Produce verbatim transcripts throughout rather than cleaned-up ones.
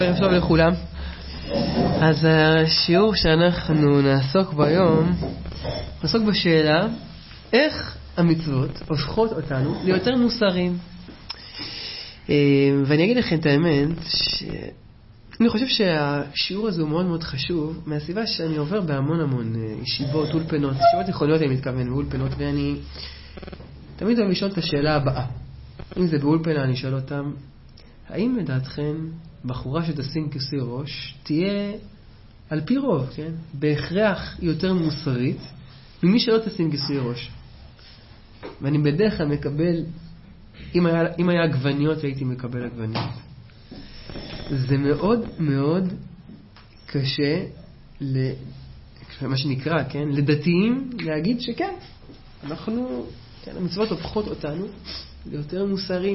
ערב טוב לכולם. אז השיעור שאנחנו נעסוק ביום נעסוק בשאלה איך המצוות הופכות אותנו ליותר מוסריים. ואני אגיד לכם את האמת שאני חושב שהשיעור הזה הוא מאוד מאוד חשוב מהסיבה שאני עובר בהמון המון ישיבות, אולפנות, ישיבות יכולות אני מתכוון ואולפנות, ואני תמיד אוהב לשאול את השאלה הבאה. אם זה באולפנה אני שואל אותם, האם לדעתכם בחורה שתשים כיסוי ראש תהיה על פי רוב, כן? בהכרח יותר מוסרית ממי שלא תשים כיסוי ראש? ואני בדרך כלל מקבל, אם היה, אם היה עגבניות הייתי מקבל עגבניות. זה מאוד מאוד קשה ל, מה שנקרא, כן? לדתיים להגיד שכן, אנחנו, כן, המצוות הופכות אותנו ליותר מוסריים.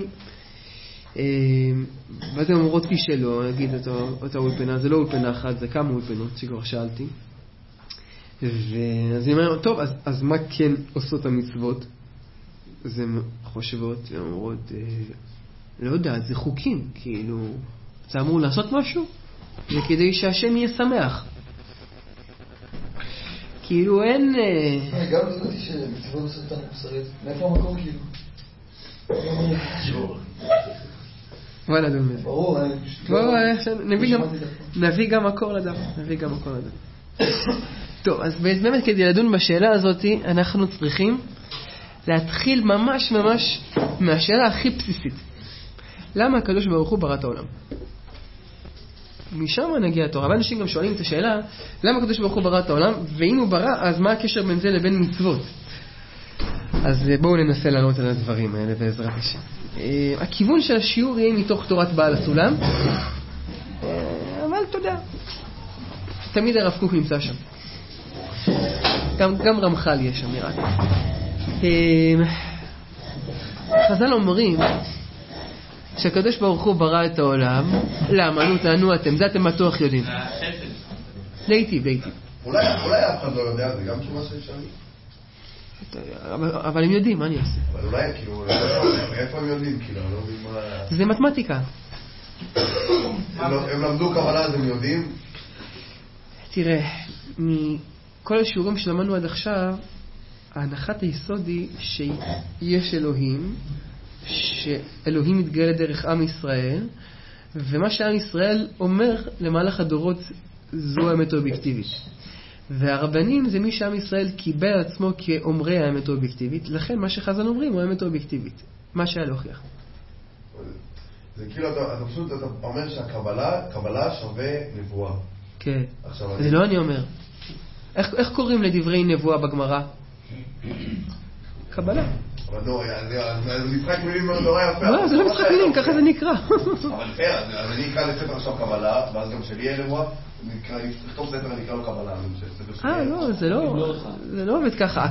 ואתם אומרות לי שלא, נגיד אותה אולפנה, זה לא אולפנה אחת, זה כמה אולפנות שכבר שאלתי. ואז אני אומר, טוב, אז, אז מה כן עושות המצוות? אז הן חושבות, הן אומרות, לא יודעת, זה חוקים, כאילו, זה אמור לעשות משהו, זה כדי שהשם יהיה שמח. כאילו אין... גם לא ידעתי שמצוות עושות אותנו מוסרית, מאיפה המקום כאילו? בוא נדון בזה. ברור, נביא גם מקור לדף. נביא גם מקור לדף. טוב, אז באמת כדי לדון בשאלה הזאת, אנחנו צריכים להתחיל ממש ממש מהשאלה הכי בסיסית. למה הקדוש ברוך הוא ברא את העולם? משם נגיע התורה. ואנשים גם שואלים את השאלה, למה הקדוש ברוך הוא ברא את העולם? ואם הוא ברא, אז מה הקשר בין זה לבין מצוות? אז בואו ננסה לענות על הדברים האלה בעזרת השם. הכיוון של השיעור יהיה מתוך תורת בעל הסולם, אבל תודה. תמיד הרב קוק נמצא שם. גם, גם רמח"ל יש שם, נראה. חז"ל אומרים שהקדוש ברוך הוא ברא את העולם. למה? נו תענו אתם, זה אתם בטוח יודעים. לעתיב, לעתיב. אולי אף אחד לא יודע, זה גם תשובה שאפשר לי. אבל הם יודעים, מה אני עושה? אבל אולי, כאילו, איפה הם יודעים? כאילו, אני לא יודעים מה... זה מתמטיקה. הם למדו קבלה, אז הם יודעים? תראה, מכל השיעורים שלמדנו עד עכשיו, ההנחת היסוד היא שיש אלוהים, שאלוהים מתגלה דרך עם ישראל, ומה שעם ישראל אומר למהלך הדורות זו האמת האובייקטיבית. והרבנים זה מי שעם ישראל קיבל עצמו כאומרי האמת האובייקטיבית, לכן מה שחז"ל אומרים הוא האמת האובייקטיבית, מה שהיה להוכיח. זה כאילו, אתה, אתה פשוט, אתה אומר שהקבלה, קבלה שווה נבואה. כן, זה לא אני אומר. איך, איך קוראים לדברי נבואה בגמרא? קבלה. אבל לא, זה משחק מילים נורא יפה. לא, זה לא משחק מילים, ככה זה נקרא. אבל פייר, אז אני אקרא לספר עכשיו קבלה, ואז גם שלי יהיה נבואה, נכתוב ספר, אני אקרא לו קבלה. אה, לא, זה לא, זה לא עובד ככה.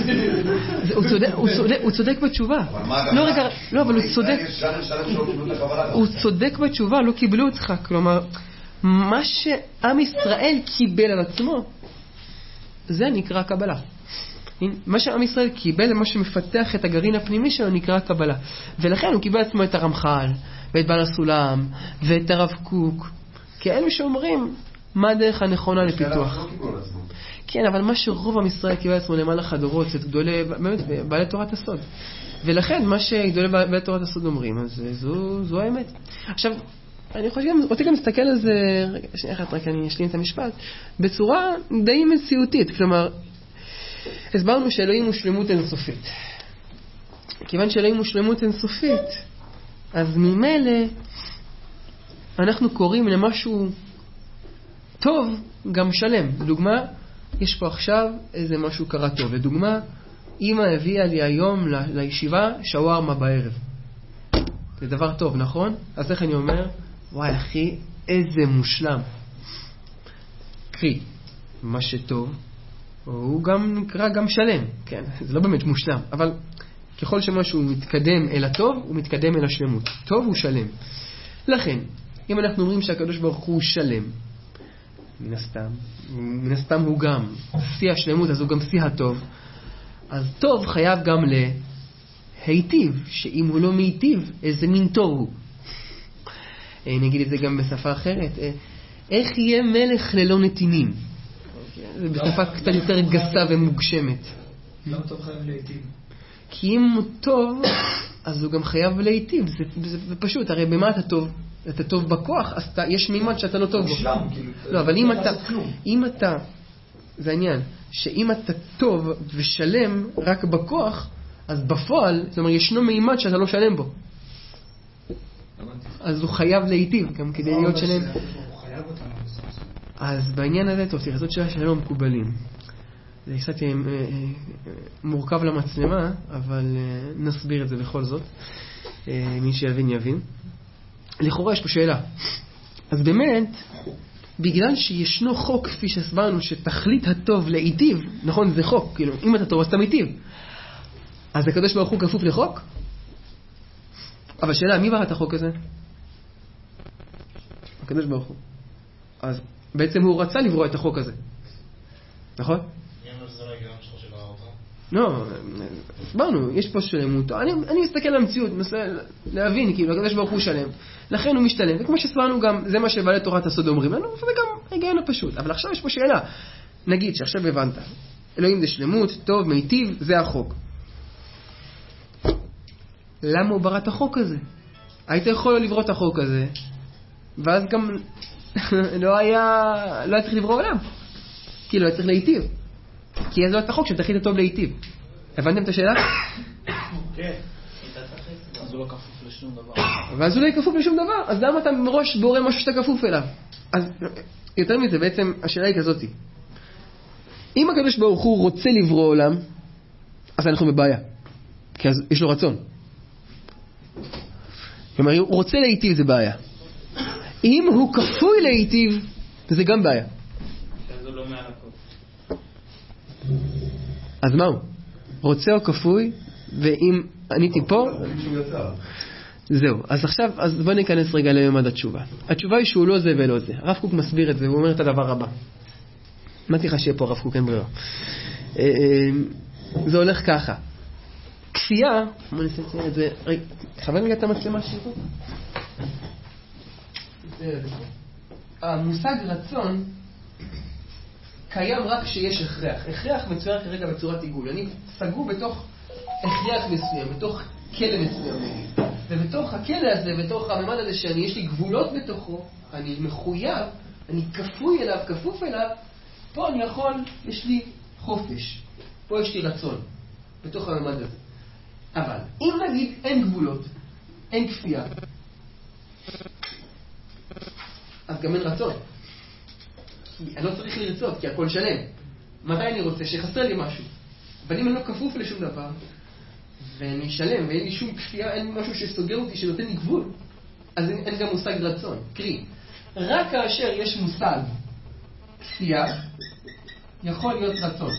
הוא צודק בתשובה. לא, רגע, לא, אבל הוא צודק. הוא צודק בתשובה, לא קיבלו אותך. כלומר, מה שעם ישראל קיבל על עצמו, זה נקרא קבלה. מה שעם ישראל קיבל, מה שמפתח את הגרעין הפנימי שלו, נקרא קבלה. ולכן הוא קיבל עצמו את הרמח"ל, ואת בעל הסולם, ואת הרב קוק, כאלו שאומרים מה הדרך הנכונה לפיתוח. כן, אבל מה שרוב עם ישראל קיבל עצמו למהלך הדורות, זה גדולי, באמת, בעלי תורת הסוד. ולכן מה שגדולי בעלי תורת הסוד אומרים, אז זו, זו האמת. עכשיו, אני חושב, רוצה גם להסתכל על זה, רגע, שנייה אחת, רק אני אשלים את המשפט, בצורה די מציאותית. כלומר, הסברנו שאלוהים הוא שלמות אינסופית. כיוון שאלוהים הוא שלמות אינסופית, אז ממילא אנחנו קוראים למשהו טוב גם שלם. לדוגמה, יש פה עכשיו איזה משהו קרה טוב. לדוגמה, אמא הביאה לי היום לישיבה שווארמה בערב. זה דבר טוב, נכון? אז איך אני אומר? וואי אחי, איזה מושלם. קרי, מה שטוב הוא גם נקרא גם שלם, כן, זה לא באמת מושלם, אבל ככל שמשהו מתקדם אל הטוב, הוא מתקדם אל השלמות. טוב הוא שלם. לכן, אם אנחנו אומרים שהקדוש ברוך הוא שלם, מן הסתם, מן הסתם הוא גם שיא השלמות, אז הוא גם שיא הטוב, אז טוב חייב גם להיטיב, שאם הוא לא מיטיב, איזה מין טוב הוא. נגיד את זה גם בשפה אחרת, איך יהיה מלך ללא נתינים? זה בשפה קצת יותר גסה ומוגשמת. למה טוב חייב להיטיב? כי אם הוא טוב, אז הוא גם חייב להיטיב. זה, זה, זה פשוט, הרי במה אתה טוב? אתה טוב בכוח, אז אתה, יש מימד שאתה לא טוב בו. לא, אבל אם אתה, אם אתה, זה העניין, שאם אתה טוב ושלם רק בכוח, אז בפועל, זאת אומרת, ישנו מימד שאתה לא שלם בו. אז הוא חייב להיטיב, גם כדי להיות שלם. אז בעניין הזה, טוב, תראה, זאת שאלה שלא מקובלים. זה קצת מורכב למצלמה, אבל נסביר את זה בכל זאת. מי שיבין יבין. לכאורה יש פה שאלה. אז באמת, בגלל שישנו חוק, כפי שהסברנו, שתכלית הטוב להיטיב, נכון, זה חוק, כאילו, אם אתה טוב, אז אתה מיטיב. אז הקדוש ברוך הוא כפוף לחוק? אבל שאלה, מי ברא את החוק הזה? הקדוש ברוך הוא. אז בעצם הוא רצה לברוא את החוק הזה. נכון? לא, הסברנו, יש פה שלמות. אני, אני מסתכל על המציאות, מסתכל, להבין, כאילו, הקדוש ברוך הוא שלם. לכן הוא משתלם. וכמו שהסברנו גם, זה מה שבעלי תורת הסוד אומרים לנו, וזה גם היגיון הפשוט. אבל עכשיו יש פה שאלה. נגיד שעכשיו הבנת. אלוהים זה שלמות, טוב, מיטיב, זה החוק. למה הוא ברא את החוק הזה? היית יכול לברוא את החוק הזה, ואז גם לא היה, לא היה צריך לברוא עולם. כאילו, היה צריך להיטיב. כי אז לא את החוק שתכלית הטוב להיטיב. הבנתם את השאלה? כן. אז הוא לא כפוף לשום דבר. ואז הוא לא כפוף לשום דבר. אז למה אתה מראש בורא משהו שאתה כפוף אליו? אז יותר מזה, בעצם השאלה היא כזאת. אם הקדוש ברוך הוא רוצה לברוא עולם, אז אנחנו בבעיה. כי אז יש לו רצון. כלומר, הוא רוצה להיטיב, זה בעיה. אם הוא כפוי להיטיב, זה גם בעיה. שזה לא מעל הכל. אז מה הוא? רוצה או כפוי? ואם עניתי פה, זהו. אז עכשיו, אז בוא ניכנס רגע לימד התשובה. התשובה היא שהוא לא זה ולא זה. הרב קוק מסביר את זה, הוא אומר את הדבר הבא. מה צריך שיהיה פה הרב קוק? אין ברירה. זה הולך ככה. כפייה, בוא ננסה לציין את זה, רגע, חבר רגע את המצלמה שירו. המושג רצון קיים רק כשיש הכרח. הכרח מצויר כרגע בצורת עיגול. אני סגור בתוך הכרח מסוים, בתוך כלא מסוים. ובתוך הכלא הזה, בתוך הממד הזה שאני, יש לי גבולות בתוכו, אני מחויב, אני כפוי אליו, כפוף אליו, פה אני יכול, יש לי חופש. פה יש לי רצון, בתוך הממד הזה. אבל אם נגיד אין גבולות, אין כפייה, אז גם אין רצון. אני לא צריך לרצות, כי הכל שלם. מתי אני רוצה? שחסר לי משהו. אבל אם אני לא כפוף לשום דבר, ואני שלם, ואין לי שום כפייה, אין משהו שסוגר אותי, שנותן לי גבול, אז אין, אין גם מושג רצון. קרי, רק כאשר יש מושג כפייה, יכול להיות רצון.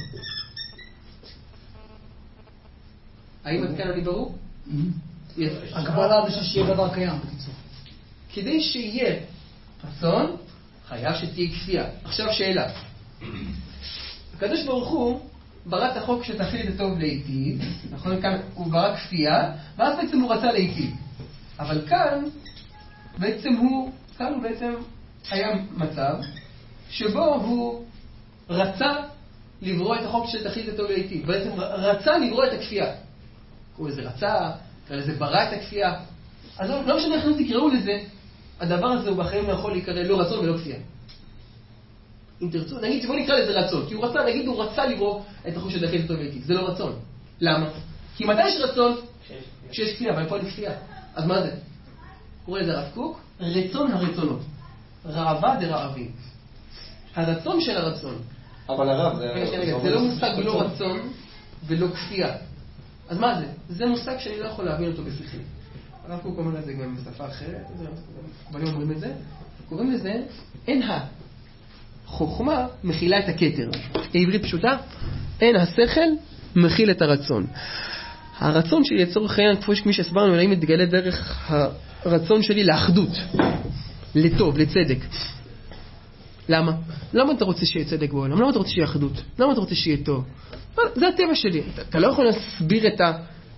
האם עד כאן אני ברור? הגבלה בשביל שיהיה דבר קיים, בקיצור. כדי שיהיה רצון, חייב שתהיה כפייה. עכשיו שאלה. הקדוש ברוך הוא ברא את החוק שתכלית הטוב להיטיב, נכון? כאן הוא ברא כפייה, ואז בעצם הוא רצה להיטיב. אבל כאן, בעצם הוא, כאן הוא בעצם היה מצב, שבו הוא רצה לברוא את החוק שתכלית הטוב להיטיב. בעצם רצה לברוא את הכפייה. הוא איזה רצה, איזה ברא את הכפייה. אז לא, לא משנה איך תקראו לזה, הדבר הזה הוא בחיים לא יכול להיקרא לא רצון ולא כפייה. אם תרצו, נגיד שבוא נקרא לזה רצון, כי הוא רצה, נגיד הוא רצה לברוא את החוק שתכלית הטוב להיטיב. זה לא רצון. למה? כי מתי יש רצון? כשיש כפייה, אבל פה אין כפייה. אז מה זה? קורא לזה הרב קוק, רצון הרצונות. רעבה דרעבים. הרצון של הרצון. אבל הרב, זה לא מושג לא רצון ולא כפייה. אז מה זה? זה מושג שאני לא יכול להבין אותו בשכל. הרב קוק אומר את זה גם בשפה אחרת, אבל לא אומרים את זה. קוראים לזה, אין החוכמה מכילה את הכתר. העברית פשוטה, אין השכל מכיל את הרצון. הרצון שלי לצורך העניין, כפי שהסברנו, אלא אם מתגלה דרך הרצון שלי לאחדות, לטוב, לצדק. למה? למה אתה רוצה שיהיה צדק בעולם? למה אתה רוצה שיהיה אחדות? למה אתה רוצה שיהיה טוב? זה הטבע שלי. אתה לא יכול להסביר את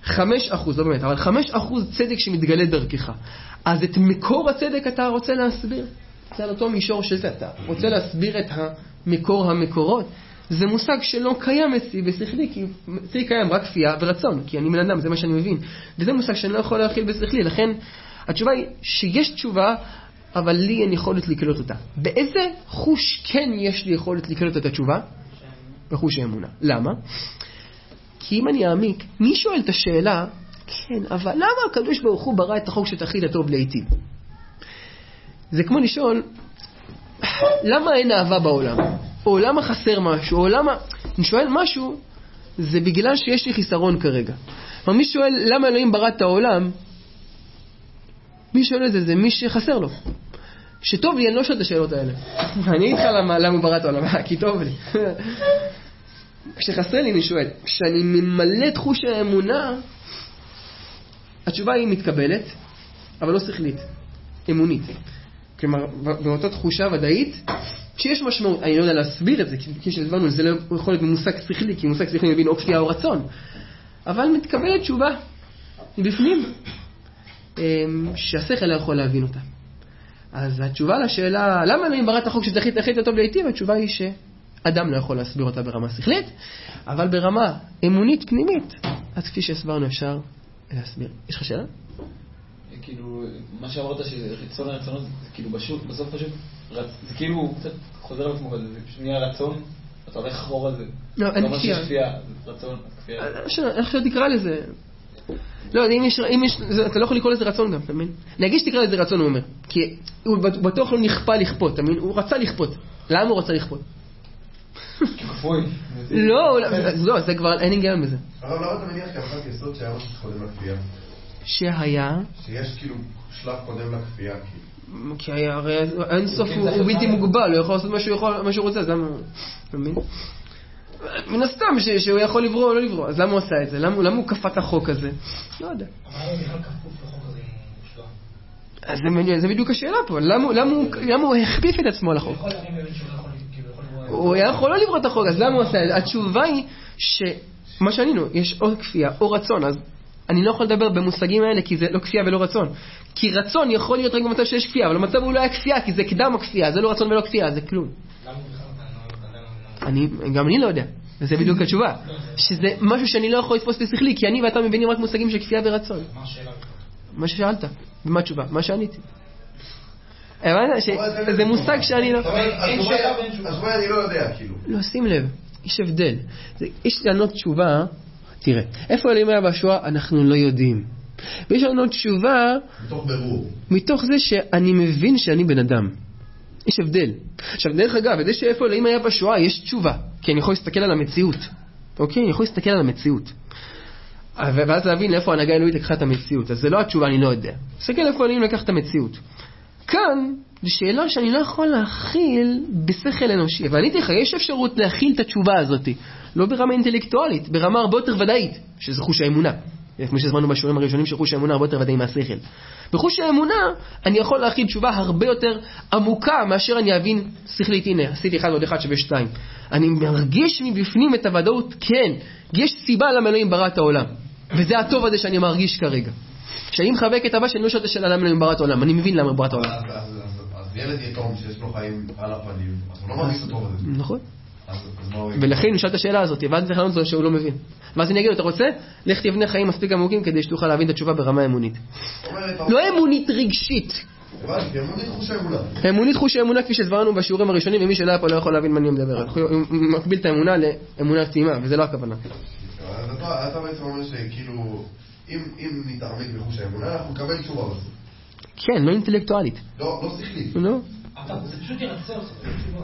חמש אחוז, לא באמת, אבל חמש אחוז צדק שמתגלה דרכך. אז את מקור הצדק אתה רוצה להסביר? זה על אותו מישור שזה, אתה רוצה להסביר את המקור המקורות. זה מושג שלא קיים אצלי בשכלי, כי אצלי קיים רק כפייה ורצון, כי אני בן אדם, זה מה שאני מבין. וזה מושג שאני לא יכול להכיל בשכלי, לכן התשובה היא שיש תשובה, אבל לי אין יכולת לקלוט אותה. באיזה חוש כן יש לי יכולת לקלוט את התשובה? בחוש האמונה. למה? כי אם אני אעמיק, מי שואל את השאלה, כן, אבל למה הקדוש ברוך הוא ברא את החוק שתכלית הטוב לעתים? זה כמו לשאול, למה אין אהבה בעולם? או למה חסר משהו? או למה... אני שואל משהו, זה בגלל שיש לי חיסרון כרגע. אבל מי שואל, למה אלוהים ברא את העולם? מי שואל את זה, זה מי שחסר לו. שטוב לי, אני לא שואל את השאלות האלה. אני אגיד לך למה, למה הוא ברא את העולם, כי טוב לי. כשחסר לי, אני שואל, כשאני ממלא תחוש האמונה, התשובה היא מתקבלת, אבל לא שכלית, אמונית. כלומר, באותה תחושה ודאית, שיש משמעות, אני לא יודע להסביר את זה, כי שדברנו, זה לא יכול להיות במושג שכלי, כי מושג שכלי מבין או כפייה או רצון. אבל מתקבלת תשובה, מבפנים, שהשכל לא יכול להבין אותה. אז התשובה לשאלה, למה אלוהים ברא את החוק שתכלית הכי טוב לעתים? התשובה היא שאדם לא יכול להסביר אותה ברמה שכלית, אבל ברמה אמונית פנימית, אז כפי שהסברנו אפשר להסביר. יש לך שאלה? כאילו, מה שאמרת שרצון הרצונות, זה כאילו בסוף פשוט, זה כאילו קצת חוזר על עצמו כזה, זה פשוט נהיה רצון, אתה הולך אחורה זה. לא, אין כפייה. רצון, כפייה. איך שאתה תקרא לזה? לא, אם יש, אם יש, אתה לא יכול לקרוא לזה רצון גם, אתה מבין? להגיש תקרא לזה רצון, הוא אומר. כי הוא בטוח לא נכפה לכפות, אתה מבין? הוא רצה לכפות. למה הוא רצה לכפות? כפוי. לא, לא, זה כבר, אין היגיון בזה. אבל למה אתה מניח כהנחת יסוד שהיה משהו קודם לכפייה? שהיה... שיש כאילו שלב קודם לכפייה, כאילו. כי היה, הרי אין סוף, הוא בלתי מוגבל, הוא יכול לעשות מה שהוא רוצה, אז למה הוא... אתה מבין? מן הסתם שהוא יכול לברוא או לא לברוא, אז למה הוא עשה את זה? למה הוא כפה את החוק הזה? לא יודע. אבל הוא בכלל כפוף לחוק הזה עם שלו. אז זה בדיוק השאלה פה, למה הוא הכפיף את עצמו לחוק? הוא יכול לא לברוא את החוק, אז למה הוא עשה את זה? התשובה היא שמה שענינו, יש או כפייה או רצון, אז אני לא יכול לדבר במושגים האלה כי זה לא כפייה ולא רצון. כי רצון יכול להיות רק במצב שיש כפייה, אבל המצב הוא לא היה כפייה, כי זה קדם הכפייה, זה לא רצון ולא כפייה, זה כלום. אני, גם אני לא יודע, וזה בדיוק התשובה, שזה משהו שאני לא יכול לתפוס בשכלי, כי אני ואתה מבינים רק מושגים של כפייה ורצון. מה השאלה? מה ששאלת, ומה התשובה? מה שעניתי. זה מושג שאני לא... אין שאלה ואין תשובה. אז מה אני לא יודע, כאילו. לא, שים לב, יש הבדל. יש לענות תשובה, תראה, איפה אלוהים היה בשואה, אנחנו לא יודעים. ויש לענות תשובה... מתוך ברור. מתוך זה שאני מבין שאני בן אדם. יש הבדל. עכשיו, דרך אגב, זה שאיפה אלוהים היה בשואה, יש תשובה. כי אני יכול להסתכל על המציאות. אוקיי? אני יכול להסתכל על המציאות. ואז להבין איפה ההנהגה האלוהית לקחה את המציאות. אז זה לא התשובה, אני לא יודע. תסתכל איפה אלוהים לקח את המציאות. כאן, זו שאלה שאני לא יכול להכיל בשכל אנושי. אבל אני תראה, יש אפשרות להכיל את התשובה הזאת. לא ברמה אינטלקטואלית, ברמה הרבה יותר ודאית, שזה חוש האמונה. כמו שזמנו בשיעורים הראשונים שחוש האמונה הרבה יותר ודאי מהשכל. בחוש האמונה אני יכול להכיל תשובה הרבה יותר עמוקה מאשר אני אבין שכלית. הנה, עשיתי אחד ועוד אחד שווה שתיים. אני מרגיש מבפנים את הוודאות, כן, יש סיבה למה אלוהים ברא את העולם. וזה הטוב הזה שאני מרגיש כרגע. כשאני מחבק את הבא שאני לא שואל את השאלה למה אלוהים ברא את העולם, אני מבין למה ברא את העולם. אז ילד יתום שיש לו חיים על הפנים, אז הוא לא מרגיש את הטוב הזה. נכון. ולכן הוא שאל את השאלה הזאת, ואז צריך לענות לו שהוא לא מבין. ואז אני אגיד לו, אתה רוצה? לך תבנה חיים מספיק עמוקים כדי שתוכל להבין את התשובה ברמה אמונית. לא אמונית רגשית. אמונית חוש האמונה. אמונית חוש האמונה כפי שסברנו בשיעורים הראשונים, ומי שלא היה פה לא יכול להבין מה אני מדבר. הוא מקביל את האמונה לאמונה קטימה, וזה לא הכוונה. אז אתה בעצם אומר שכאילו, אם נתערמק בחוש האמונה, אנחנו נקבל תשובה בסוף. כן, לא אינטלקטואלית. לא, לא שכלית. לא. זה פשוט ירצה אותך, זה תשובה.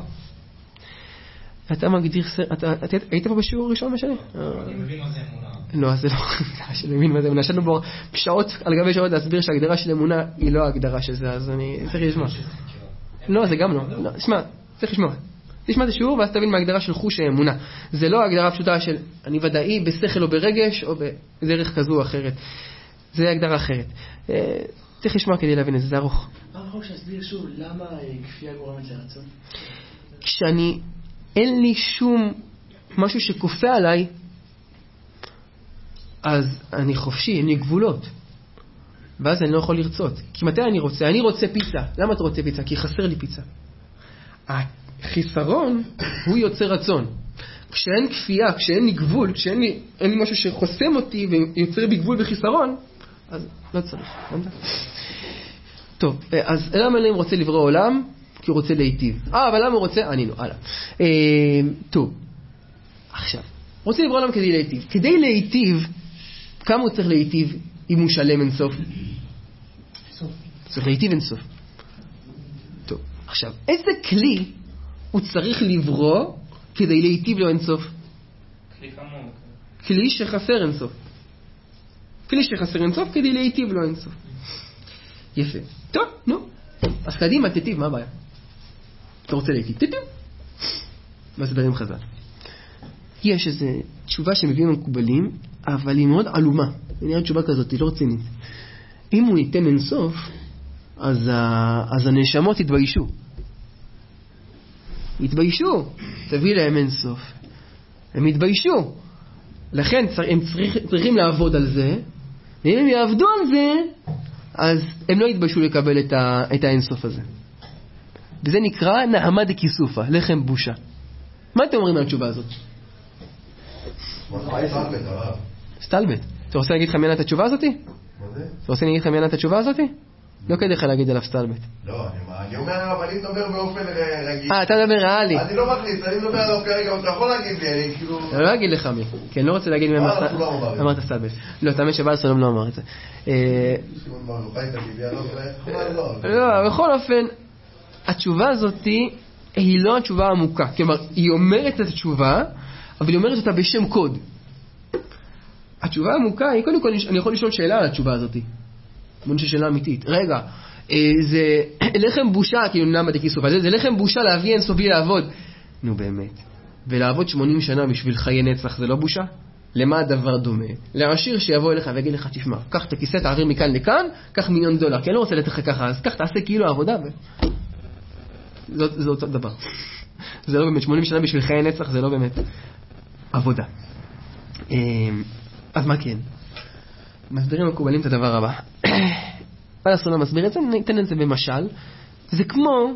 אתה מגדיר, היית פה בשיעור ראשון משנה? אני מבין מה זה אמונה. לא, זה לא הגדרה של אמונה, זה אמונה. שלנו בו שעות על גבי שעות להסביר שההגדרה של אמונה היא לא ההגדרה של זה, אז אני צריך לשמוע. לא, זה גם לא. תשמע, צריך לשמוע. תשמע את השיעור ואז תבין מה ההגדרה של חוש האמונה. זה לא ההגדרה הפשוטה של אני ודאי בשכל או ברגש או בדרך כזו או אחרת. זה הגדרה אחרת. צריך לשמוע כדי להבין את זה, זה ארוך. מה יכול להסביר שוב למה כפייה גורמת לרצון? כשאני אין לי שום משהו שכופה עליי, אז אני חופשי, אין לי גבולות. ואז אני לא יכול לרצות. כי מתי אני רוצה? אני רוצה פיצה. למה אתה רוצה פיצה? כי חסר לי פיצה. החיסרון הוא יוצר רצון. כשאין כפייה, כשאין לי גבול, כשאין לי, אין לי משהו שחוסם אותי ויוצר בי גבול וחיסרון, אז לא צריך. טוב, אז למה אלוהים רוצה לברוא עולם? כי הוא רוצה להיטיב. אה, אבל למה הוא רוצה? ענינו, הלאה. אה, טוב, עכשיו, רוצה לברוא עולם כדי להיטיב. כדי להיטיב, כמה הוא צריך להיטיב אם הוא שלם אינסוף? צריך להיטיב אינסוף. טוב, עכשיו, איזה כלי הוא צריך לברוא כדי להיטיב לו אינסוף? כלי כמוהו. כלי שחסר אינסוף. כלי שחסר אינסוף כדי להיטיב לו אינסוף. יפה. טוב, נו. אז קדימה, תיטיב, מה הבעיה? אתה רוצה להיטיב? תיטיב. מסברים חז"ל. יש איזו תשובה שמביאים המקובלים, אבל היא מאוד עלומה. היא נראית תשובה כזאת, היא לא רצינית. אם הוא ייתן אינסוף, אז, ה... אז הנשמות יתביישו. יתביישו. תביא להם אינסוף. הם יתביישו. לכן הם צריך, צריכים לעבוד על זה, ואם הם יעבדו על זה, אז הם לא יתביישו לקבל את, ה... את האינסוף הזה. וזה נקרא נעמה דקיסופה, לחם בושה. מה אתם אומרים על התשובה הזאת? סטלבט. אתה רוצה להגיד לך מעניין את התשובה הזאת? מה זה? אתה רוצה להגיד לך מעניין את התשובה הזאת? לא כדאי לך להגיד עליו סטלבט. לא, אני אומר, אבל אני מדבר באופן רגיל. אה, אתה מדבר ריאלי. אני לא מכניס, אני מדבר עליו כרגע, אתה יכול להגיד לי, אני כאילו... אני לא אגיד לך מי, כי אני לא רוצה להגיד מי אמרת סטלבט. לא, תאמין שבעל סולם לא אמר את זה. לא, בכל אופן, התשובה הזאת היא לא התשובה העמוקה. כלומר, היא אומרת את התשובה, אבל היא אומרת אותה בשם קוד. התשובה העמוקה היא, קודם כל, אני יכול לשאול שאלה על התשובה הזאת. בוא נשאל שאלה אמיתית. רגע, זה לחם בושה, כאילו נעמה דקיסופה, זה לחם בושה להביא אינסוף בלי לעבוד. נו באמת. ולעבוד שמונים שנה בשביל חיי נצח זה לא בושה? למה הדבר דומה? לעשיר שיבוא אליך ויגיד לך, תשמע, קח את הכיסא, תעביר מכאן לכאן, קח מיליון דולר, כי אני לא רוצה לתת לך ככה, אז קח, תעשה כאילו העבודה. זה אותו דבר. זה לא באמת, שמונים שנה בשביל חיי נצח זה לא באמת עבודה. אז מה כן? מסבירים מקובלים את הדבר הבא. בעל הסולם מסביר את זה, ניתן את זה במשל. זה כמו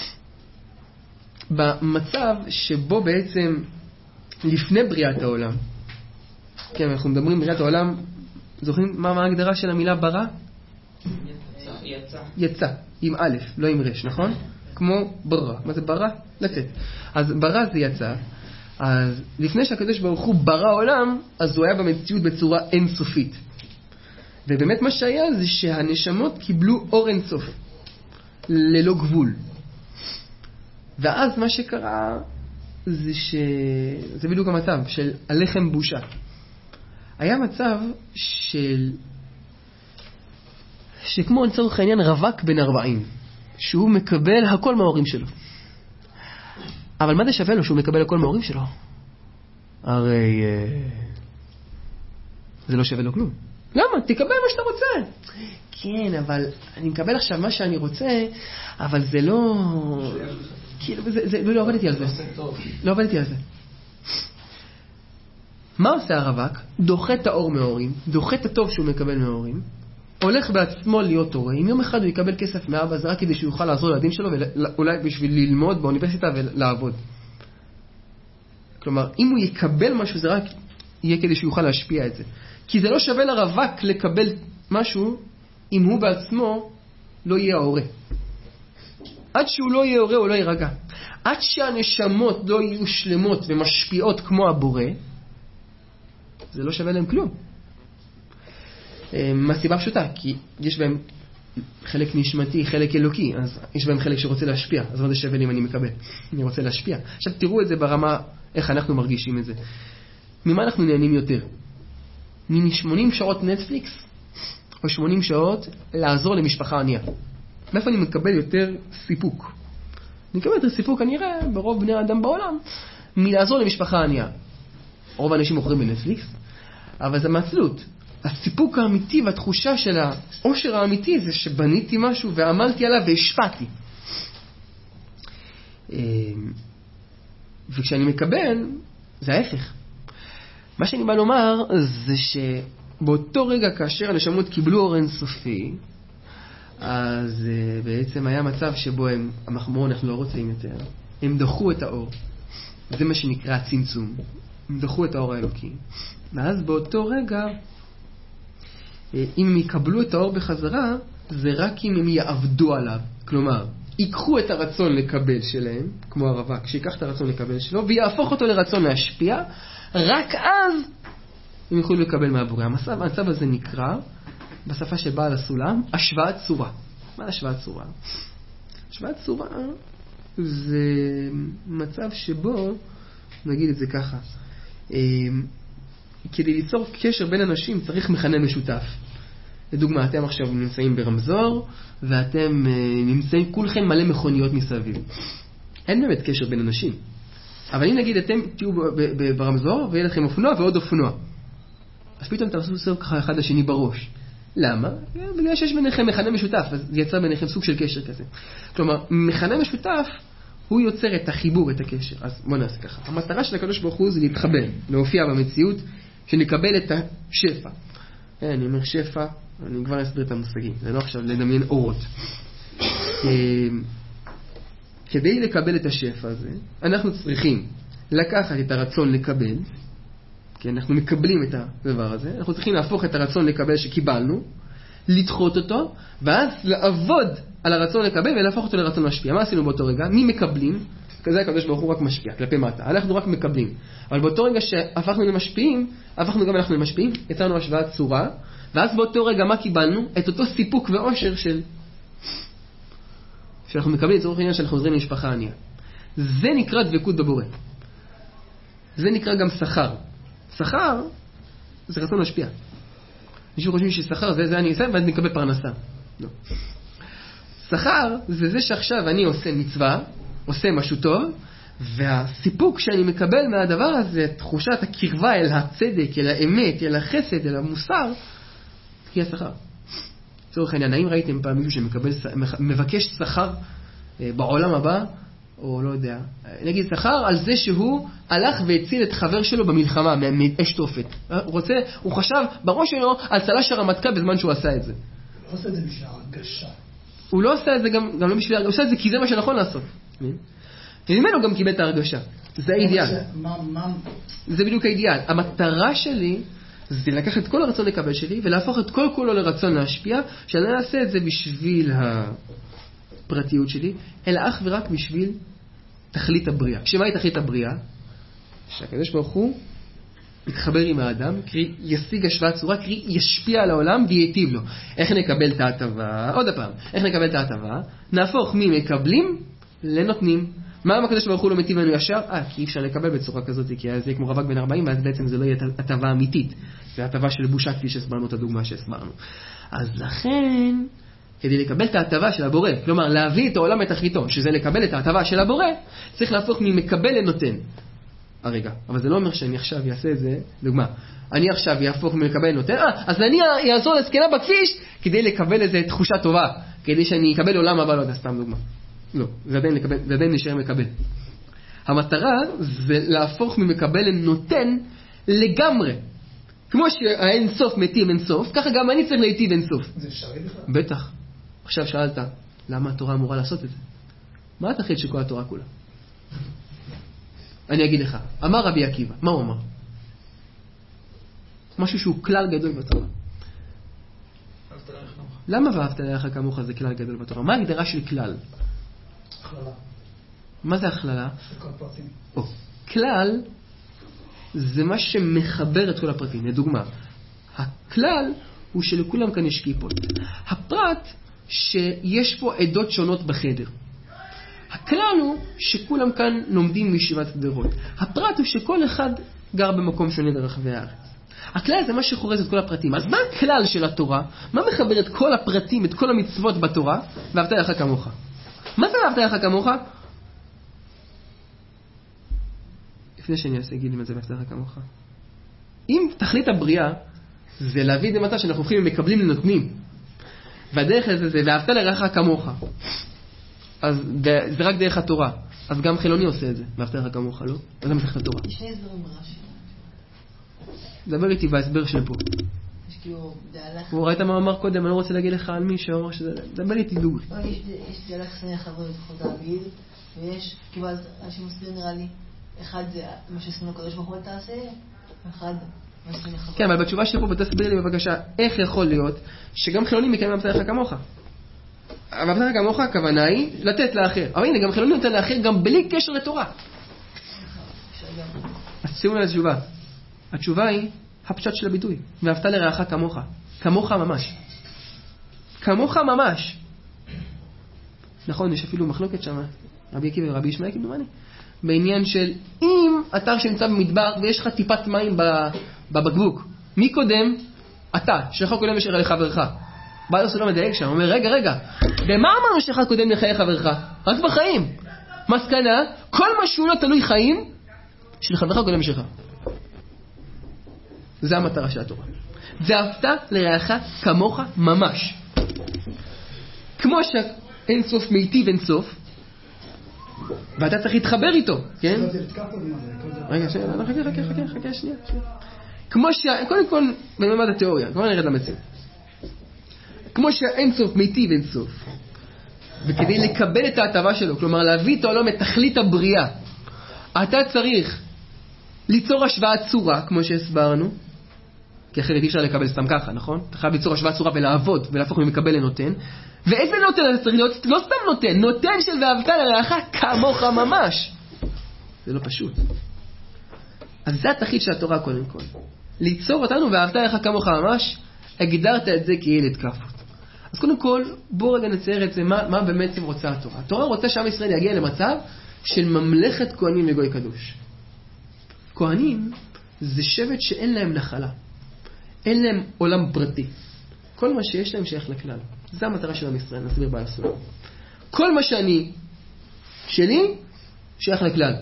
במצב שבו בעצם לפני בריאת העולם, כן, אנחנו מדברים בריאת העולם, זוכרים מה, מה ההגדרה של המילה ברא? יצא. יצא, עם א', לא עם רש, נכון? כמו ברא. מה זה ברא? לצאת. אז ברא זה יצא. אז לפני שהקדוש ברוך הוא ברא עולם, אז הוא היה במציאות בצורה אינסופית. ובאמת מה שהיה זה שהנשמות קיבלו אור אינסוף, ללא גבול. ואז מה שקרה זה ש... זה בדיוק המצב של הלחם בושה. היה מצב של... שכמו לצורך העניין רווק בן ארבעים, שהוא מקבל הכל מההורים שלו. אבל מה זה שווה לו שהוא מקבל הכל מההורים שלו? הרי זה לא שווה לו כלום. למה? תקבל מה שאתה רוצה. כן, אבל אני מקבל עכשיו מה שאני רוצה, אבל זה לא... כאילו, זה, זה, לא עובדתי על זה. לא עובדתי על זה. מה עושה הרווק? דוחה את האור מההורים, דוחה את הטוב שהוא מקבל מההורים, הולך בעצמו להיות הורה. אם יום אחד הוא יקבל כסף מאבא, זה רק כדי שהוא יוכל לעזור לילדים שלו, ואולי בשביל ללמוד באוניברסיטה ולעבוד. כלומר, אם הוא יקבל משהו, זה רק יהיה כדי שהוא יוכל להשפיע את זה. כי זה לא שווה לרווק לקבל משהו, אם הוא בעצמו לא יהיה ההורה. עד שהוא לא יהיה הורה, הוא לא יירגע. עד שהנשמות לא יהיו שלמות ומשפיעות כמו הבורא, זה לא שווה להם כלום. מהסיבה פשוטה, כי יש בהם חלק נשמתי, חלק אלוקי, אז יש בהם חלק שרוצה להשפיע, אז מה זה שווה לי אם אני מקבל? אני רוצה להשפיע. עכשיו תראו את זה ברמה, איך אנחנו מרגישים את זה. ממה אנחנו נהנים יותר? מ-שמונים שעות נטפליקס, או שמונים שעות לעזור למשפחה ענייה? מאיפה אני מקבל יותר סיפוק? אני מקבל יותר סיפוק, אני אראה, ברוב בני האדם בעולם, מלעזור למשפחה ענייה. רוב האנשים מוכרים בנטפליקס, אבל זה מעצלות. הסיפוק האמיתי והתחושה של העושר האמיתי זה שבניתי משהו ועמלתי עליו והשפעתי. וכשאני מקבל, זה ההפך. מה שאני בא לומר זה שבאותו רגע כאשר הנשמות קיבלו אור אינסופי, אז uh, בעצם היה מצב שבו הם, אמרו, אנחנו לא רוצים יותר. הם דחו את האור. זה מה שנקרא צמצום. הם דחו את האור האלוקי. ואז באותו רגע, אם הם יקבלו את האור בחזרה, זה רק אם הם יעבדו עליו. כלומר, ייקחו את הרצון לקבל שלהם, כמו הרווק, שיקח את הרצון לקבל שלו, ויהפוך אותו לרצון להשפיע, רק אז הם יכולים לקבל מהבורא. המצב, המצב הזה נקרא, בשפה של בעל הסולם, השוואת צורה. מה השוואת צורה? השוואת צורה זה מצב שבו, נגיד את זה ככה, כדי ליצור קשר בין אנשים צריך מכנה משותף. לדוגמה, אתם עכשיו נמצאים ברמזור, ואתם נמצאים כולכם מלא מכוניות מסביב. אין באמת קשר בין אנשים. אבל אם נגיד אתם תהיו ברמזור, ויהיה לכם אופנוע ועוד אופנוע. אז פתאום תעשו סוף ככה אחד לשני בראש. למה? בגלל שיש ביניכם מכנה משותף, אז זה יצר ביניכם סוג של קשר כזה. כלומר, מכנה משותף הוא יוצר את החיבור, את הקשר. אז בוא נעשה ככה. המטרה של הקדוש ברוך הוא זה להתחבר, להופיע במציאות, שנקבל את השפע. אני אומר שפע, אני כבר אסביר את המושגים, זה לא עכשיו לדמיין אורות. כדי לקבל את השפע הזה, אנחנו צריכים לקחת את הרצון לקבל, כי אנחנו מקבלים את הדבר הזה, אנחנו צריכים להפוך את הרצון לקבל שקיבלנו, לדחות אותו, ואז לעבוד על הרצון לקבל ולהפוך אותו לרצון משפיע. מה עשינו באותו רגע? מי מקבלים? כזה הקדוש ברוך הוא רק משפיע, כלפי מטה. אנחנו רק מקבלים. אבל באותו רגע שהפכנו למשפיעים, הפכנו גם אנחנו למשפיעים, יצרנו השוואת צורה, ואז באותו רגע מה קיבלנו? את אותו סיפוק ואושר של... שאנחנו מקבלים את צורך עניין שאנחנו חוזרים למשפחה ענייה. זה נקרא דבקות בבורא. זה נקרא גם שכר. שכר זה רצון משפיע. מישהו חושבים ששכר זה זה אני עושה ואז נקבל פרנסה. לא. שכר זה זה שעכשיו אני עושה מצווה, עושה משהו טוב, והסיפוק שאני מקבל מהדבר הזה, תחושת הקרבה אל הצדק, אל האמת, אל החסד, אל המוסר, היא השכר. צורך העניין, האם ראיתם פעם מישהו שמקבל, מבקש שכר בעולם הבא, או לא יודע, נגיד שכר על זה שהוא הלך והציל את חבר שלו במלחמה, מאש תופת. הוא רוצה, הוא חשב בראש שלו על צל"ש הרמטכ"ל בזמן שהוא עשה את זה. הוא לא עושה את זה בשביל הרגשה. הוא לא עושה את זה גם, גם לא בשביל הרגשה, הוא עושה את זה כי זה מה שנכון לעשות. וממנו גם קיבל את הרגשה. זה האידיאל. זה בדיוק האידיאל. המטרה שלי זה לקחת את כל הרצון לקבל שלי ולהפוך את כל כולו לרצון להשפיע, שאני לא אעשה את זה בשביל הפרטיות שלי, אלא אך ורק בשביל תכלית הבריאה. כשמה היא תכלית הבריאה? שהקדוש ברוך הוא יתחבר עם האדם, קרי ישיג השוואת צורה, קרי ישפיע על העולם וייטיב לו. איך נקבל את ההטבה? עוד הפעם, איך נקבל את ההטבה? נהפוך ממקבלים לנותנים. מה הקדוש ברוך הוא לא מטיב לנו ישר? אה, כי אי אפשר לקבל בצורה כזאת, כי זה כמו רווק בן ארבעים, ואז בעצם זה לא יהיה הטבה אמיתית. זה הטבה של בושה, כפי שהסברנו את הדוגמה שהסברנו. אז לכן, כדי לקבל את ההטבה של הבורא, כלומר להביא את העולם לתכליתו, שזה לקבל את ההטבה של הבורא, צריך להפוך ממקבל לנותן. הרגע, אבל זה לא אומר שאני עכשיו אעשה את זה, דוגמה, אני עכשיו יהפוך ממקבל לנותן, אה, אז אני אעזור לזקנה בכביש, כדי לקבל איזו תחושה טובה, כדי שאני אקבל עולם הבא, לא יודע, סתם דוגמה. לא, זה עדיין, לקבל, זה עדיין נשאר מקבל. המטרה זה להפוך ממקבל לנותן לגמרי. כמו שהאין סוף מתים אין סוף, ככה גם אני צריך להיטיב אין סוף. זה אפשרי בכלל? בטח. עכשיו שאלת, למה התורה אמורה לעשות את זה? מה התכלית של כל התורה כולה? אני אגיד לך, אמר רבי עקיבא, מה הוא אמר? משהו שהוא כלל גדול בתורה. למה ואהבת לרעך כמוך זה כלל גדול בתורה? מה ההגדרה של כלל? הכללה. מה זה הכללה? של כל הפרטים. או, כלל זה מה שמחבר את כל הפרטים. לדוגמה, הכלל הוא שלכולם כאן יש כיפות. הפרט שיש פה עדות שונות בחדר. הכלל הוא שכולם כאן לומדים מישיבת גדרות. הפרט הוא שכל אחד גר במקום שונה ברחבי הארץ. הכלל זה מה שחורז את כל הפרטים. אז מה הכלל של התורה? מה מחבר את כל הפרטים, את כל המצוות בתורה? ואהבת לרעך כמוך. מה זה ואהבת לרעך כמוך? לפני שאני אעשה גיד עם את זה ואהבת לרעך כמוך. אם תכלית הבריאה זה להביא את המצב שאנחנו הופכים ומקבלים לנותנים, והדרך הזה זה ואהבת לרעך כמוך, אז זה רק דרך התורה. אז גם חילוני עושה את זה, ואהבת לרעך כמוך, לא? אז זה מסכת התורה. יש לי הסברים ברש"י. דבר איתי בהסבר של פה. יש כאילו דהלך... הוא ראית מה אמר קודם, אני לא רוצה להגיד לך על מישהו, דבר איתי דוגרי. יש דהלך סניה חבר'ה ופחות להגיד, ויש, כאילו אז אנשים מסביר נראה לי, אחד זה מה שסנו קדוש בחול תעשה, אחד מה שסנו חבר'ה. כן, אבל בתשובה שלי פה תסביר לי בבקשה, איך יכול להיות שגם חילונים מקיימים ואהבת לרעך כמוך? ואהבת לרעך כמוך הכוונה היא לתת לאחר. אבל הנה, גם חילונים נותן לאחר גם בלי קשר לתורה. אז שימו לה לתשובה. התשובה היא הפשט של הביטוי. ואהבת לרעך כמוך. כמוך ממש. כמוך ממש. נכון, יש אפילו מחלוקת שם. רבי עקיבא ורבי ישמעאל כמדומני. בעניין של אם אתר שנמצא במדבר ויש לך טיפת מים בבקבוק. מי קודם? אתה. שלך קודם לשך לחברך. בעל הסולם מדייק שם. הוא אומר, רגע, רגע. במה אמרנו שלך קודם לחיי חברך? רק בחיים. מסקנה, כל מה שהוא לא תלוי חיים, של חברך קודם לשך. זה המטרה של התורה. ואהבת לרעך כמוך ממש. כמו שאין סוף מיטיב אין סוף, ואתה צריך להתחבר איתו, כן? רגע, חכה, חכה, חכה, חכה, שנייה. כמו ש... קודם כל, בממד התיאוריה, כבר נרד למציאות. כמו שאין סוף מיטיב אין סוף, וכדי לקבל את ההטבה שלו, כלומר להביא את העולם את תכלית הבריאה, אתה צריך ליצור השוואת צורה, כמו שהסברנו, כי אחרת אי אפשר לקבל סתם ככה, נכון? אתה חייב ליצור השוואת צורה ולעבוד, ולהפוך ממקבל לנותן. ואיזה נותן אתה צריך להיות? לא סתם נותן, נותן של ואהבת לרעך כמוך ממש. זה לא פשוט. אז זה התכלית של התורה קודם כל. ליצור אותנו ואהבת לרעך כמוך ממש, הגדרת את זה כילד כאפות. אז קודם כל, בואו רגע נצייר את זה, מה, מה באמת רוצה התורה. התורה רוצה שעם ישראל יגיע למצב של ממלכת כהנים וגוי קדוש. כהנים זה שבט שאין להם נחלה. אין להם עולם פרטי. כל מה שיש להם שייך לכלל. זה המטרה של עם ישראל, נסביר בעל הסולם. כל מה שאני, שלי, שייך לכלל.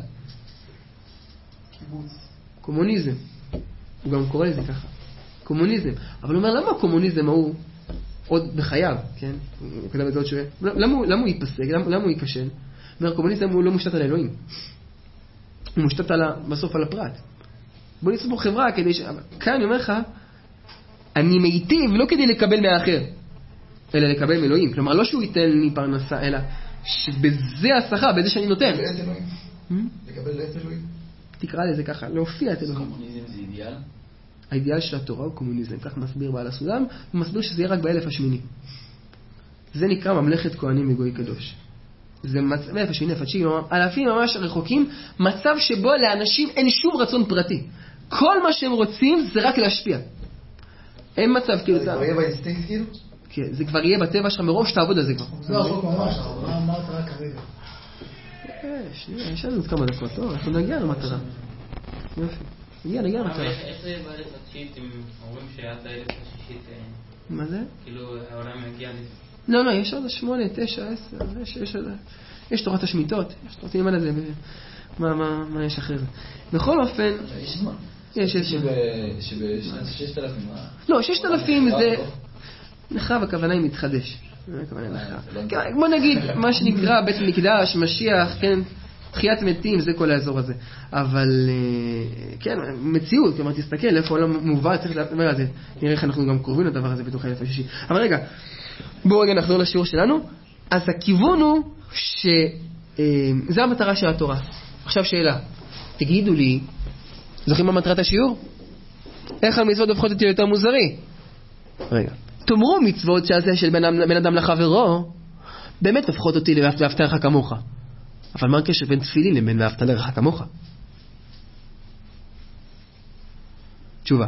קומוניזם. הוא גם קורא לזה ככה. קומוניזם. אבל הוא אומר, למה הקומוניזם הוא עוד בחייו, כן? הוא כתב את זה עוד שווה. למה, למה הוא ייפסק? למה, למה הוא ייכשל? הוא אומר, הקומוניזם הוא לא מושתת על אלוהים. הוא מושתת על, בסוף על הפרט. בוא ניצור פה חברה כדי ש... כאן אני אומר לך, אני מיטיב לא כדי לקבל מהאחר, אלא לקבל מאלוהים. כלומר, לא שהוא ייתן לי פרנסה, אלא שבזה השכר, בזה שאני נותן. לקבל את אלוהים? לקבל את אלוהים? תקרא לזה ככה, להופיע את אלוהים. קומוניזם זה אידיאל? האידיאל של התורה הוא קומוניזם, כך מסביר בעל הסולם, הוא מסביר שזה יהיה רק באלף השמיני. זה נקרא ממלכת כהנים וגוי קדוש. זה מצב, אלף השמיני, אלף התשיעי, אלפים ממש רחוקים, מצב שבו לאנשים אין שום רצון פרטי. כל מה שהם רוצים זה רק להשפיע. אין מצב כאילו... זה כבר יהיה באינסטינקט כאילו? כן, זה כבר יהיה בטבע שלך מראש, תעבוד על זה כבר. לא, החוק ממש, מה אמרת רק כרגע? שנייה, יש לנו עוד כמה דקות, טוב, אנחנו נגיע למטרה. יופי, נגיע, נגיע למטרה. איך זה באלף התשיעית, הם אומרים שעד האלף השישית... מה זה? כאילו העולם יגיע לזה. לא, לא, יש עוד שמונה, תשע, עשר, יש עוד... יש תורת השמיטות, יש תורת נלמד על זה, מה יש אחרי זה. בכל אופן... יש זמן. יש, יש. שבשנת ששת אלפים... לא, ששת אלפים זה... נחרב, הכוונה היא מתחדש. בוא נגיד, מה שנקרא בית מקדש, משיח, כן, תחיית מתים, זה כל האזור הזה. אבל, כן, מציאות, כלומר, תסתכל, איפה העולם מובא, צריך לדבר על זה. נראה איך אנחנו גם קרובים לדבר הזה בתוך האלף השישי. אבל רגע, בואו רגע נחזור לשיעור שלנו. אז הכיוון הוא שזה המטרה של התורה. עכשיו שאלה, תגידו לי, זוכרים מה מטרת השיעור? איך המצוות הופכות אותי יותר מוזרי? רגע. תאמרו מצוות שעשה של בן, בן אדם לחברו, באמת הופכות אותי ל"ואהבת לרעך כמוך". אבל מה הקשר בין תפילין לבין "ואהבת לרעך כמוך"? תשובה.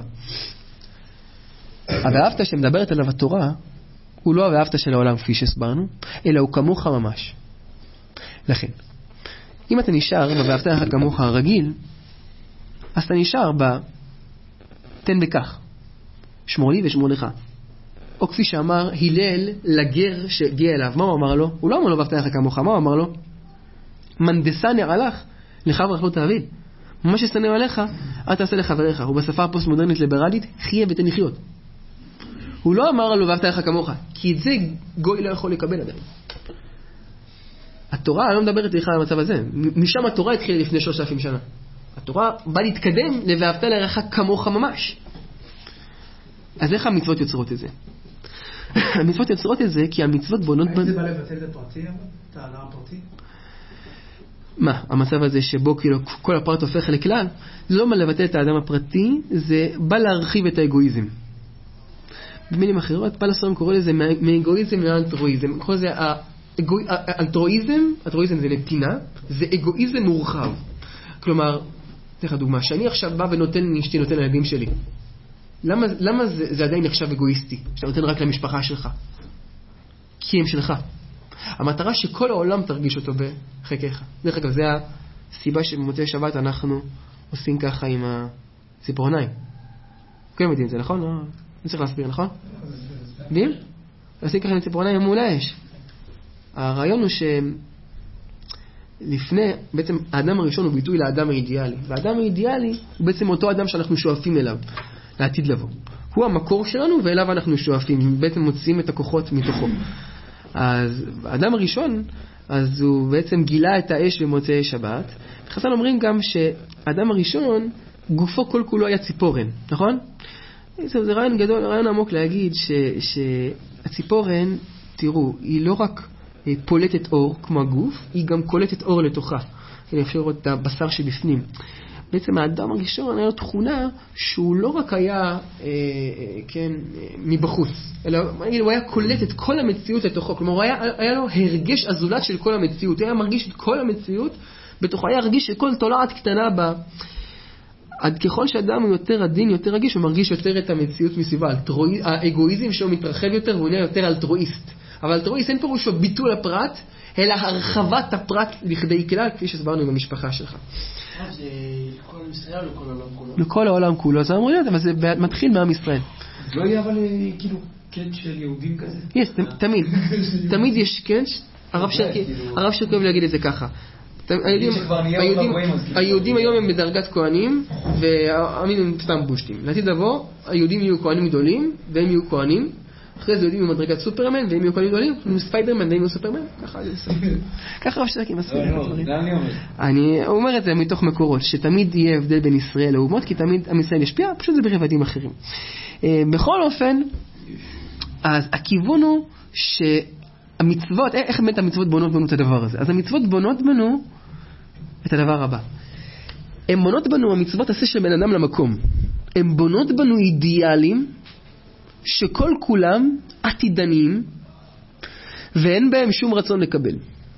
ה"ואהבת" שמדברת עליו התורה, הוא לא ה"ואהבת" של העולם כפי שהסברנו, אלא הוא כמוך ממש. לכן, אם אתה נשאר ב"ואהבת לרעך כמוך" הרגיל, אז אתה נשאר ב... תן בכך. שמור לי ושמור לך. או כפי שאמר הלל לגר שהגיע אליו. מה הוא אמר לו? הוא לא אמר לו "ואהבת לרעך כמוך". מה הוא אמר לו? מנדסה נעלך, לחברך לא תעביד. מה ששנא עליך, אל תעשה לחבריך. הוא בשפה הפוסט-מודרנית ליברלית, חיה ותן לחיות. הוא לא אמר לו "ואהבת לרעך כמוך", כי את זה גוי לא יכול לקבל עדיין. התורה לא מדברת בכלל על המצב הזה. משם התורה התחילה לפני שלושת אלפים שנה. התורה באה להתקדם ל"ואהבת לרעך כמוך" ממש. אז איך המצוות יוצרות את זה? המצוות יוצרות את זה כי המצוות בונות... האם זה בא לבטל את הפרטי, את האדם הפרטי? מה? המצב הזה שבו כאילו כל הפרט הופך לכלל, זה לא בא לבטל את האדם הפרטי, זה בא להרחיב את האגואיזם. במילים אחרות, פעל הסורים קורא לזה מאגואיזם לאלטרואיזם. קורא לזה האלטרואיזם, אלטרואיזם זה נתינה, זה אגואיזם מורחב. כלומר, תלך הדוגמה, שאני עכשיו בא ונותן, אשתי נותן לילדים שלי. למה, למה זה, זה עדיין נחשב אגואיסטי? שאתה נותן רק למשפחה שלך. כי הם שלך. המטרה שכל העולם תרגיש אותו בחלקך. דרך אגב, זה הסיבה שבמוצאי שבת אנחנו עושים ככה עם הציפורניים. כן יודעים את זה, נכון? לא, לא צריך להסביר, נכון? יודעים? עושים ככה עם הציפורניים מול האש. הרעיון הוא שלפני, בעצם האדם הראשון הוא ביטוי לאדם האידיאלי. והאדם האידיאלי הוא בעצם אותו אדם שאנחנו שואפים אליו, לעתיד לבוא. הוא המקור שלנו ואליו אנחנו שואפים, בעצם מוצאים את הכוחות מתוכו. אז האדם הראשון, אז הוא בעצם גילה את האש במוצאי שבת. חז"ל אומרים גם שהאדם הראשון, גופו כל כולו היה ציפורן, נכון? זה, זה רעיון גדול, רעיון עמוק להגיד ש, שהציפורן, תראו, היא לא רק פולטת אור כמו הגוף, היא גם קולטת אור לתוכה. הנה אפשר לראות את הבשר שבפנים. בעצם האדם הראשון היה לו תכונה שהוא לא רק היה אה, אה, כן, אה, מבחוץ, אלא הוא היה קולט את כל המציאות לתוכו. כלומר, הוא היה, היה לו הרגש הזולת של כל המציאות. הוא היה מרגיש את כל המציאות בתוכו. היה הרגיש שכל תולעת קטנה בה. עד ככל שאדם הוא יותר עדין, יותר רגיש, הוא מרגיש יותר את המציאות מסביבה. אלטרואי, האגואיזם שלו מתרחב יותר והוא נהיה יותר אלטרואיסט. אבל אלטרואיסט אין פירושו ביטול הפרט, אלא הרחבת הפרט לכדי כלל, כפי שסברנו עם המשפחה שלך. זה לכל עם ישראל או לכל העולם כולו? לכל העולם כולו, זה אמור להיות, אבל זה מתחיל מעם ישראל. לא יהיה אבל כאילו קנט של יהודים כזה? יש, תמיד. תמיד יש קנט, הרב שרקי אוהב להגיד את זה ככה. היהודים היום הם בדרגת כהנים, והעמים הם סתם בושטים. לעתיד לבוא, היהודים יהיו כהנים גדולים, והם יהיו כהנים. אחרי זה יודעים במדרגת סופרמן, והם יהיו כהנים גדולים, הם ספיידרמן, והם יהיו סופרמן. ככה זה מספיק. ככה רב שרקי מספיק. אני אומר את זה מתוך מקורות, שתמיד יהיה הבדל בין ישראל לאומות, כי תמיד עם ישראל ישפיע, פשוט זה ברבדים אחרים. בכל אופן, אז הכיוון הוא שהמצוות, איך באמת המצוות בונות בנו את הדבר הזה? אז המצוות בונות בנו את הדבר הבא. הן בונות בנו, המצוות עשה של בן אדם למקום. הן בונות בנו אידיאלים, שכל כולם עתידניים, ואין בהם שום רצון לקבל.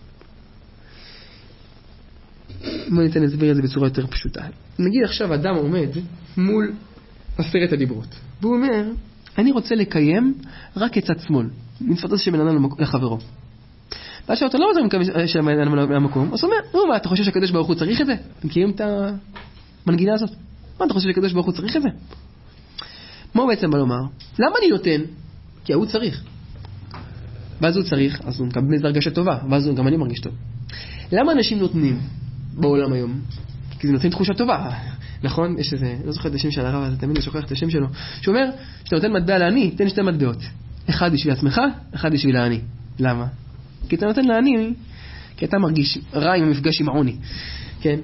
בוא ניתן להסביר את זה בצורה יותר פשוטה. נגיד עכשיו אדם עומד מול עשרת הדיברות, והוא אומר, אני רוצה לקיים רק את צד שמאל, מצוותו של בן אדם לחברו. ואז שאתה לא רוצה לקיים של בן אדם למקום, אז הוא אומר, נו מה, אתה חושב שהקדוש ברוך הוא צריך את זה? אתם מכירים את המנגינה הזאת? מה אתה חושב שהקדוש ברוך הוא צריך את זה? מה הוא בעצם בא לומר? למה אני נותן? כי הוא צריך. ואז הוא צריך, אז הוא מקבל איזו הרגשה טובה, ואז גם אני מרגיש טוב. למה אנשים נותנים בעולם היום? כי זה נותן תחושה טובה, נכון? יש איזה, לא זוכר את השם של הרב, אז תמיד אני שוכח את השם שלו, שאומר, שאתה נותן מטבע לעני, תן שתי מטבעות. אחד בשביל עצמך, אחד בשביל העני. למה? כי אתה נותן לעני, כי אתה מרגיש רע עם המפגש עם העוני. כן?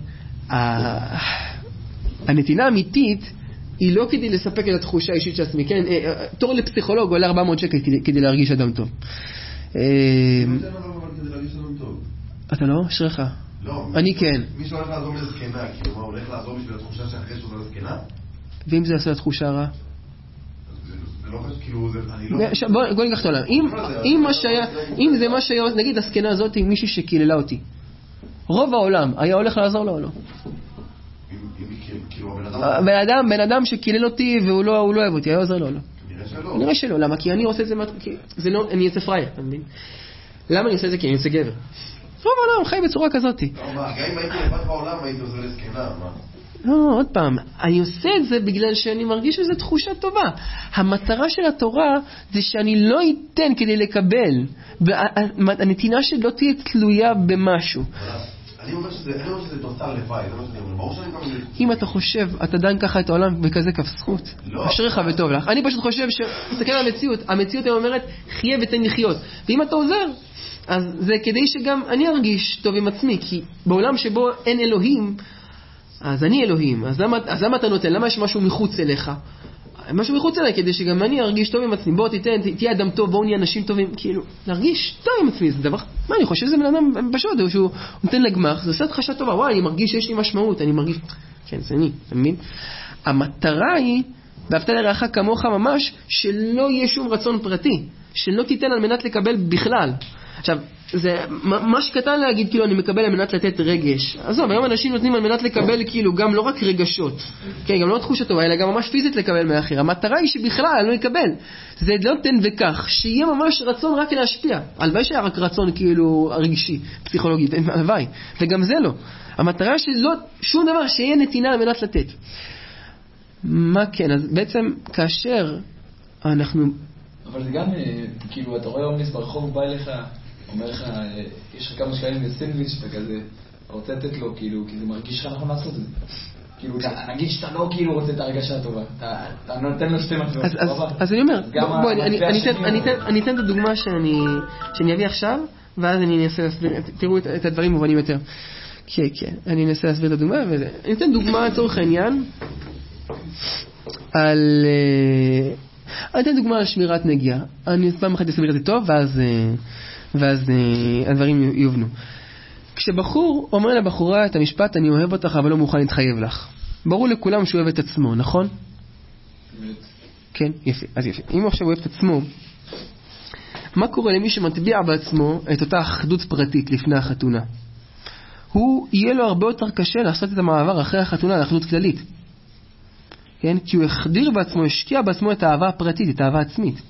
הנתינה האמיתית, היא לא כדי לספק את התחושה האישית של עצמי, כן? תור לפסיכולוג עולה ארבע מאות שקל כדי להרגיש אדם טוב. אתה לא? אשריך. אני כן. מישהו הולך לעזור לזקנה, כאילו מה, הולך לעזור בשביל התחושה שאחרי שהוא זה לזקנה? ואם זה יעשה לתחושה רע? זה לא חושב, כאילו, אני לא... בוא ניקח את העולם. אם זה מה שהיה, נגיד הזקנה הזאת היא מישהי שכיללה אותי. רוב העולם היה הולך לעזור לו או לא? בן אדם, בן אדם שקילל אותי והוא לא, הוא לא אוהב אותי, היה עוזר לו או לא? נראה שלא. למה? כי אני עושה את זה, זה לא, אני יוצא פרייר, אתה מבין? למה אני עושה את זה? כי אני יוצא גבר. רוב העולם חי בצורה כזאת. גם אם הייתי לבד בעולם הייתי עוזר לזקנה, מה? לא, עוד פעם, אני עושה את זה בגלל שאני מרגיש שזו תחושה טובה. המטרה של התורה זה שאני לא אתן כדי לקבל, והנתינה שלא תהיה תלויה במשהו. אני אומר שזה תוצר לוואי, זה מה שאני אומר. ברור שאני גם... אם אתה חושב, אתה דן ככה את העולם בכזה כף זכות, אשריך וטוב לך. אני פשוט חושב שתסתכל על המציאות. המציאות היא אומרת, חיה ותן לחיות. ואם אתה עוזר, אז זה כדי שגם אני ארגיש טוב עם עצמי, כי בעולם שבו אין אלוהים, אז אני אלוהים. אז למה, אז למה אתה נותן? למה יש משהו מחוץ אליך? משהו מחוץ אליי, כדי שגם אני ארגיש טוב עם עצמי. בוא תיתן, תהיה אדם טוב, בואו נהיה אנשים טובים. כאילו, להרגיש טוב עם עצמי, זה דבר, מה, אני חושב שזה בן אדם פשוט, שהוא נותן לגמח, זה עושה תחושה טובה, וואי, אני מרגיש שיש לי משמעות, אני מרגיש, כן, זה אני, אתה מבין? המטרה היא, ואהבת לרעך כמוך ממש, שלא יהיה שום רצון פרטי, שלא תיתן על מנת לקבל בכלל. עכשיו, זה ממש קטן להגיד, כאילו, אני מקבל על מנת לתת רגש. עזוב, היום אנשים נותנים על מנת לקבל, כאילו, גם לא רק רגשות, כן, גם לא תחושה טובה, אלא גם ממש פיזית לקבל מאחר. המטרה היא שבכלל אני לא יקבל. זה לא תן וכך, שיהיה ממש רצון רק להשפיע. הלוואי שהיה רק רצון, כאילו, רגשי, פסיכולוגי, הלוואי. וגם זה לא. המטרה שלא, שום דבר שיהיה נתינה על מנת לתת. מה כן? אז בעצם, כאשר אנחנו... אבל זה גם, כאילו, אתה רואה אומניס ברחוב, בא אליך, אומר לך, יש לך כמה שקלים לסנדוויץ' וכזה, אתה רוצה לתת לו, כאילו, כי זה מרגיש לך נכון לעשות את זה. כאילו, נגיד שאתה לא כאילו רוצה את הרגשה הטובה, אתה נותן לו שתי מטבעות. אז אני אומר, בוא, אני אתן את הדוגמה שאני אביא עכשיו, ואז אני אנסה להסביר, תראו את הדברים מובנים יותר. כן, כן, אני אנסה להסביר את הדוגמה, ואני אתן דוגמה לצורך העניין, על... אני אתן דוגמה על שמירת נגיעה. אני פעם אחת אסביר את זה טוב, ואז, ואז הדברים יובנו. כשבחור אומר לבחורה את המשפט, אני אוהב אותך, אבל לא מוכן להתחייב לך. ברור לכולם שהוא אוהב את עצמו, נכון? כן, יפה, אז יפה. אם עכשיו הוא אוהב את עצמו, מה קורה למי שמטביע בעצמו את אותה אחדות פרטית לפני החתונה? הוא יהיה לו הרבה יותר קשה לעשות את המעבר אחרי החתונה לאחדות כללית. כן? כי הוא החדיר בעצמו, השקיע בעצמו את האהבה הפרטית, את האהבה העצמית.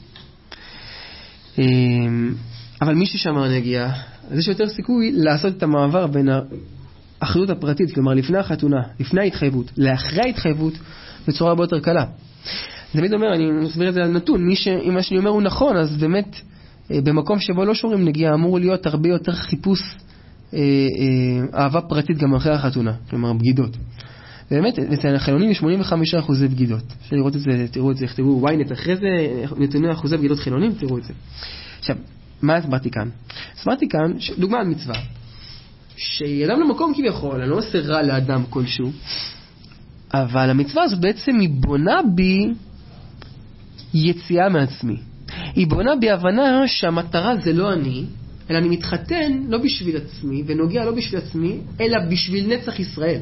אבל מי ששמר נגיעה, אז יש יותר סיכוי לעשות את המעבר בין האחדות הפרטית, כלומר לפני החתונה, לפני ההתחייבות, לאחרי ההתחייבות, בצורה הרבה יותר קלה. תמיד אומר, אני מסביר את זה על נתון, מי שאם מה שאני אומר הוא נכון, אז באמת במקום שבו לא שורים נגיעה, אמור להיות הרבה יותר חיפוש אהבה פרטית גם אחרי החתונה, כלומר בגידות. באמת, אצל החילונים יש שמונים וחמישה אחוזי בגידות. אפשר לראות את זה, תראו את זה, יכתבו וויינט אחרי זה, נתוני אחוזי בגידות חילונים, תראו את זה. עכשיו, מה הסברתי כאן? הסברתי כאן, דוגמה על מצווה, שידם למקום כביכול, אני לא עושה רע לאדם כלשהו, אבל המצווה הזאת בעצם היא בונה בי יציאה מעצמי. היא בונה בי הבנה שהמטרה זה לא אני, אלא אני מתחתן לא בשביל עצמי, ונוגע לא בשביל עצמי, אלא בשביל נצח ישראל.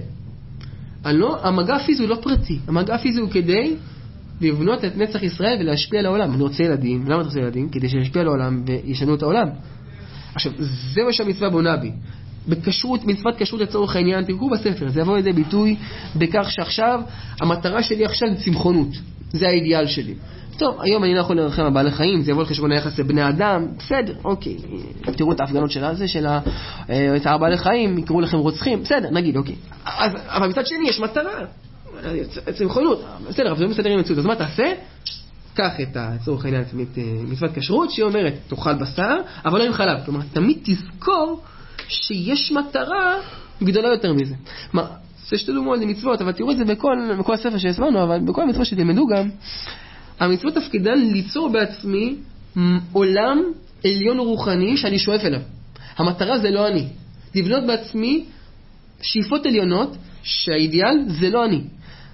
לא, המגע הפיזי הוא לא פרטי. המגע הפיזי הוא כדי לבנות את נצח ישראל ולהשפיע על העולם. אני רוצה ילדים. למה אתה רוצה ילדים? כדי שישפיע על העולם וישנו את העולם. עכשיו, זה מה שהמצווה בונה בי. בקשרות, מצוות קשרות לצורך העניין, תראו בספר, זה יבוא לידי ביטוי בכך שעכשיו, המטרה שלי עכשיו זה צמחונות. זה האידיאל שלי. טוב, היום אני לא יכול לרחם על בעלי חיים, זה יבוא לחשבון היחס לבני אדם, בסדר, אוקיי. תראו את ההפגנות של הזה, של הצער בעלי חיים, יקראו לכם רוצחים, בסדר, נגיד, אוקיי. אז, אבל מצד שני יש מטרה, צמחונות, בסדר, אבל זה מסדר עם מציאות, אז מה תעשה? קח את הצורך העניין, את מצוות כשרות, שהיא אומרת, תאכל בשר, אבל לא עם חלב. כלומר, תמיד תזכור שיש מטרה גדולה יותר מזה. מה, זה שתי דוגמאות, זה מצוות, אבל תראו את זה בכל, בכל הספר שהסברנו, אבל בכל המצוות שתלמדו גם, המצוות תפקידן ליצור בעצמי עולם עליון רוחני שאני שואף אליו. המטרה זה לא אני. לבנות בעצמי שאיפות עליונות שהאידיאל זה לא אני.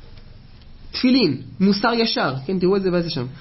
תפילין, מוסר ישר, כן, תראו את זה באיזה שם.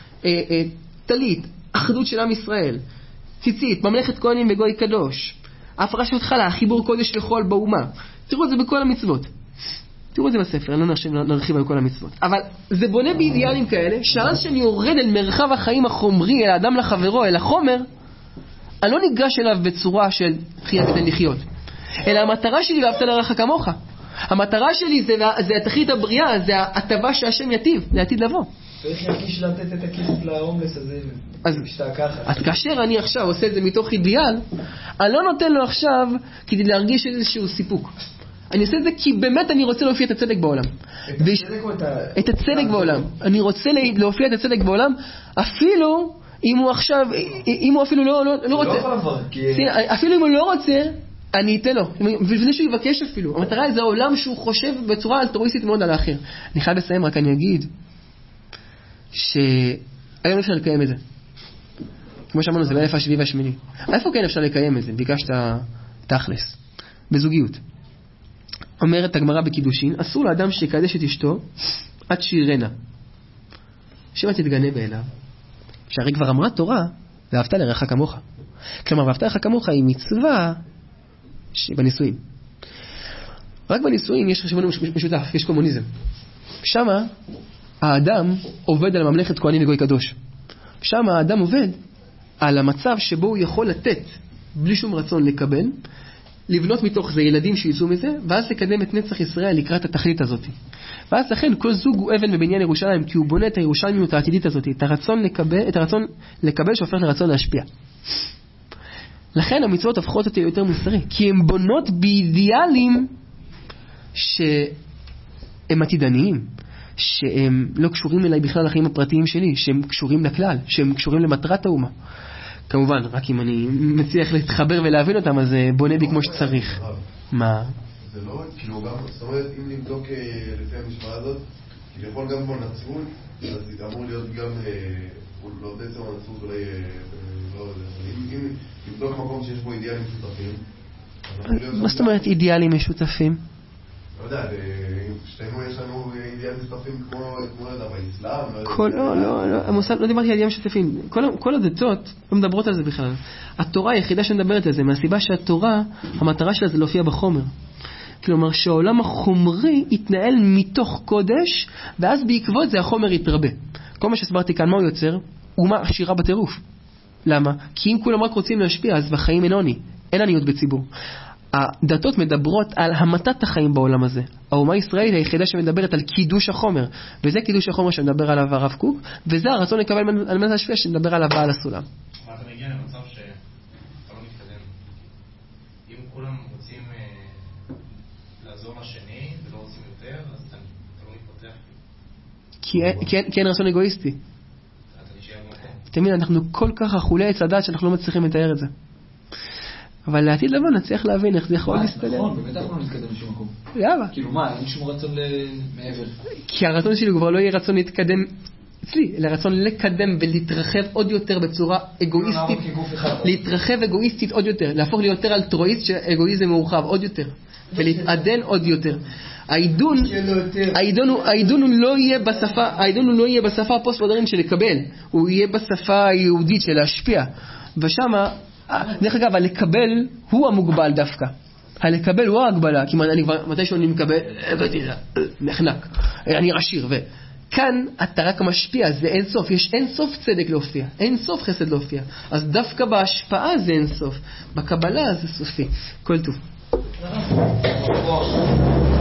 תלית, אחדות של עם ישראל. ציצית, ממלכת כהנים וגוי קדוש. הפרשת התחלה, חיבור קודש לחול באומה. תראו את זה בכל המצוות. תראו את זה בספר, אני לא נרחיב על כל המצוות. אבל זה בונה באידיאלים כאלה, שאז שאני יורד אל מרחב החיים החומרי, אל האדם לחברו, אל החומר, אני לא ניגש אליו בצורה של חיה כדי לחיות. אלא המטרה שלי ואהבת לרעך כמוך. המטרה שלי זה, זה התכלית הבריאה, זה ההטבה שהשם יטיב, לעתיד לבוא. צריך להרגיש לתת את הכסף להומלס הזה, אז, אז כאשר אני עכשיו עושה את זה מתוך אידיאל, אני לא נותן לו עכשיו כדי להרגיש איזשהו סיפוק. אני עושה את זה כי באמת אני רוצה להופיע את הצדק בעולם. את הצדק או את ה... את הצדק בעולם. אני רוצה להופיע את הצדק בעולם, אפילו אם הוא עכשיו, אם הוא אפילו לא, לא, לא רוצה. אפילו אם הוא לא רוצה, אני אתן לו. ולפני שהוא יבקש אפילו. המטרה זה העולם שהוא חושב בצורה אלטרואיסטית מאוד על האחר. אני חייב לסיים, רק אני אגיד, שהיום אפשר לקיים את זה. כמו שאמרנו, זה באלף השביעי והשמיני. איפה כן אפשר לקיים את זה? ביקשת תכלס. בזוגיות. אומרת הגמרא בקידושין, אסור לאדם שיקדש את אשתו עד שירנה. שמא תתגנה באליו. שהרי כבר אמרה תורה, ואהבת לרעך כמוך. כלומר, ואהבת לרעך כמוך היא מצווה בנישואים. רק בנישואים יש חשבון משותף, יש קומוניזם. שמה האדם עובד על ממלכת כהנים וגוי קדוש. שמה האדם עובד על המצב שבו הוא יכול לתת, בלי שום רצון לקבל, לבנות מתוך זה ילדים שיצאו מזה, ואז לקדם את נצח ישראל לקראת התכלית הזאת. ואז לכן כל זוג הוא אבן בבניין ירושלים, כי הוא בונה את הירושלמיות העתידית הזאת, את הרצון לקבל, את הרצון לקבל שהופך לרצון להשפיע. לכן המצוות הופכות אותי יותר מוסרי, כי הן בונות באידיאלים שהם עתידניים, שהם לא קשורים אליי בכלל לחיים הפרטיים שלי, שהם קשורים לכלל, שהם קשורים למטרת האומה. כמובן, רק אם אני מצליח להתחבר ולהבין אותם, אז בונה בי כמו שצריך. מה? זה לא, כאילו גם, זאת אומרת, אם נבדוק לפי המשוואה הזאת, כביכול גם בו נצרות, אז זה אמור להיות גם, לא בעצם הנצרות אולי, לא יודע, אם נבדוק מקום שיש בו אידיאלים משותפים. מה זאת אומרת אידיאלים משותפים? לא יודע, שתינו יש לנו אידיאלים משותפים כמו באסלאם. לא, לא, לא, לא דיברתי על אידיאלים משותפים. כל הדתות לא מדברות על זה בכלל. התורה היחידה שמדברת על זה, מהסיבה שהתורה, המטרה שלה זה להופיע בחומר. כלומר שהעולם החומרי יתנהל מתוך קודש, ואז בעקבות זה החומר יתרבה. כל מה שהסברתי כאן, מה הוא יוצר? אומה עשירה בטירוף. למה? כי אם כולם רק רוצים להשפיע, אז בחיים אין עוני, אין עניות בציבור. הדתות מדברות על המתת החיים בעולם הזה. האומה הישראלית היחידה שמדברת על קידוש החומר, וזה קידוש החומר שמדבר עליו הרב קוק, וזה הרצון לקבל על מנת להשפיע שמדבר עליו בעל הסולם. אבל אתה מגיע למצב שאתה לא מתקדם. אם כולם רוצים לעזור לשני ולא רוצים יותר, אז אתה לא מתפתח. כי אין רצון אגואיסטי. תמיד אנחנו כל כך אכולי עץ הדעת שאנחנו לא מצליחים לתאר את זה. אבל לעתיד לבוא נצליח להבין איך זה יכול להסתדר. נכון, באמת אנחנו לא נתקדם לשום מקום. למה? כאילו מה, אין שום רצון מעבר. כי הרצון שלי כבר לא יהיה רצון להתקדם אצלי, אלא רצון לקדם ולהתרחב עוד יותר בצורה אגואיסטית. להתרחב אגואיסטית עוד יותר, להפוך ליותר אלטרואיסט שאגואיזם מורחב עוד יותר. ולהתעדן עוד יותר. העידון, העידון הוא, העידון הוא לא יהיה בשפה, העידון הוא לא יהיה בשפה הפוסט-מודרנית של לקבל, הוא יהיה בשפה היהודית של להשפיע. ושמה, דרך אגב, הלקבל הוא המוגבל דווקא. הלקבל הוא ההגבלה, כי אני כבר, מתי שאני מקבל, נחנק, אני עשיר, וכאן אתה רק משפיע, זה אין סוף, יש אין סוף צדק להופיע, אין סוף חסד להופיע. אז דווקא בהשפעה זה אין סוף, בקבלה זה סופי. כל טוב.